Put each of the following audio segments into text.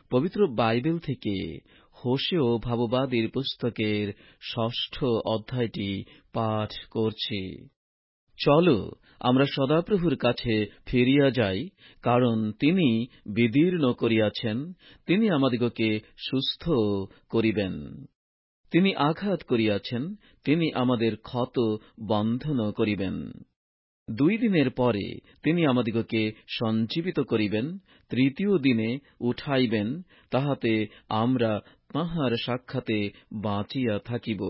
পবিত্র বাইবেল থেকে হোশেয় ভাববাদীর পুস্তকের ৬ষ্ঠ অধ্যায়টি পাঠ করছি। চলো আমরা সদাপ্রভুর কাছে ফিরিয়া যাই, কারণ তিনি বিদীর্ণ করিয়াছেন, তিনি আমাদিগকে সুস্থ করিবেন। তিনি আঘাত করিয়াছেন, তিনি আমাদের ক্ষত বন্ধন করিবেন। 2 দিনের পরে তিনি আমাদিগকে সঞ্জীবিত করিবেন, তৃতীয় দিনে উঠাইবেন, তাহাতে আমরা তাঁহার সাক্ষাতে বাঁচিয়া থাকিব।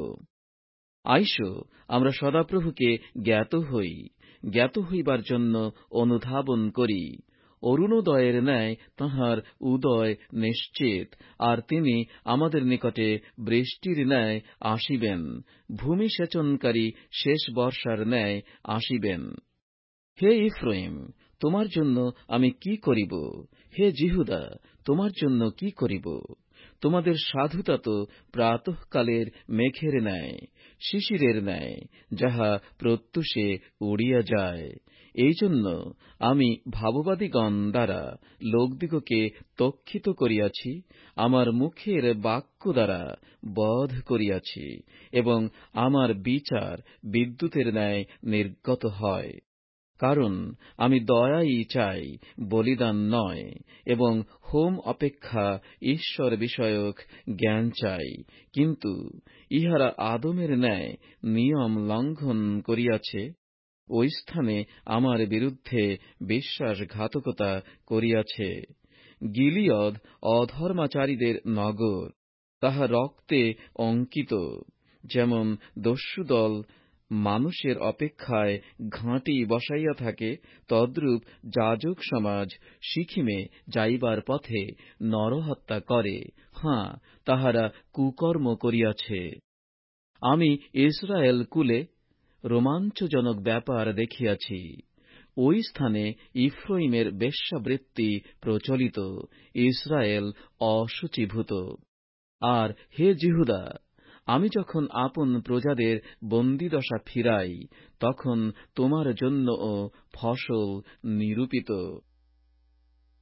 আইসো আমরা সদাপ্রভুকে জ্ঞাত হই, জ্ঞাত হইবার জন্য অনুধাবন করি। অরুণোদয়ের ন্যায় তাঁহার উদয় নিশ্চিত, আর তিনি আমাদের নিকটে বৃষ্টির ন্যায় আসিবেন, ভূমি সেচনকারী শেষ বর্ষার ন্যায় আসিবেন। হে ইফ্রাইম, তোমার জন্য আমি কি করিব? হে জিহুদা, তোমার জন্য কি করিব? তোমাদের সাধুতা তো প্রাতঃকালের মেঘের ন্যায়, শিশিরের ন্যায়, যাহা প্রত্যুষে উড়িয়া যায়। এই জন্য আমি ভাববাদীগণ দ্বারা লোকদিগকে তক্ষিত করিয়াছি, আমার মুখের বাক্য দ্বারা বধ করিয়াছি, এবং আমার বিচার বিদ্যুতের ন্যায় নির্গত হয়। কারণ আমি দয়াই চাই, বলিদান নয়, এবং হোম অপেক্ষা ঈশ্বর বিষয়ক জ্ঞান চাই। কিন্তু ইহারা আদমের ন্যায় নিয়ম লঙ্ঘন করিয়াছে, ওই স্থানে আমার বিরুদ্ধে বিশ্বাসঘাতকতা করিয়াছে। গিলিয়দ অধর্মাচারীদের নগর, তাহা রক্তে অঙ্কিত। যেমন দস্যুদল মানুষের অপেক্ষায় ঘাঁটি বসাইয়া থাকে, তদ্রূপ যাজক সমাজ সিকিমে যাইবার পথে নরহত্যা করে। হাঁ, তাহারা কুকর্ম করিয়াছে। আমি ইসরায়েল কুলে রোমাঞ্চজনক ব্যাপার দেখিয়াছি। ওই স্থানে ইফ্রাইমের বেশ্যাবৃত্তি প্রচলিত, ইসরায়েল অশুচিভূত। আর হে জিহুদা, আমি যখন আপন প্রজাদের বন্দীদশা ফিরাই, তখন তোমার জন্যও ফসল নিরূপিত।